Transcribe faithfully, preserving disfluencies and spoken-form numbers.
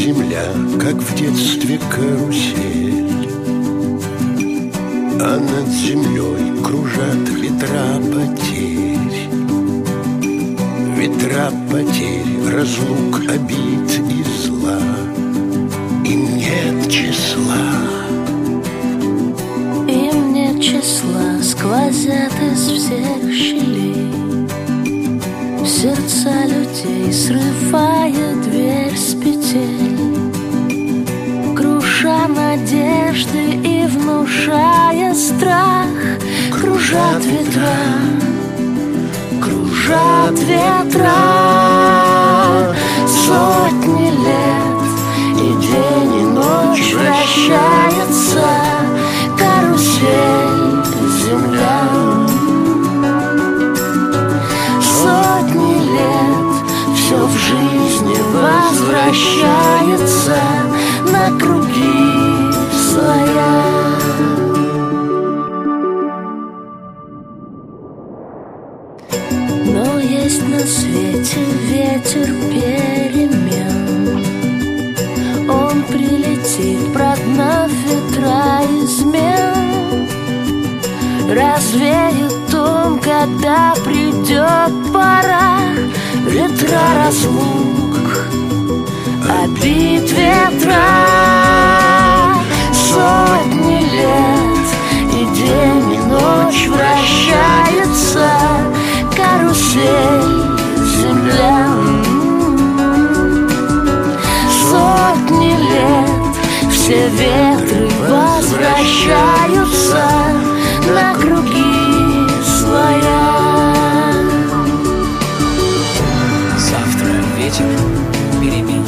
земля, как в детстве карусель, а над землей кружат ветра потерь. Ветра потерь, разлук, обид и зла, им нет числа. Им нет числа, сквозят из всех щелей сердца людей, срывая дверь с петель, круша надежды и внушая страх. Кружат ветра, кружат ветра, сотни лет, и день и ночь вращается карусель земля. Сотни лет все в жизни возвращается на круги своя. Но есть на свете ветер перемен, он прилетит, прогнав ветра измен, развеет он, когда придет пора. Ветра разлук, обид ветра, сотни лет, и день и ночь вращается карусель земля. Сотни лет все ветры возвращаются на круги своя. Завтра вечер перемен.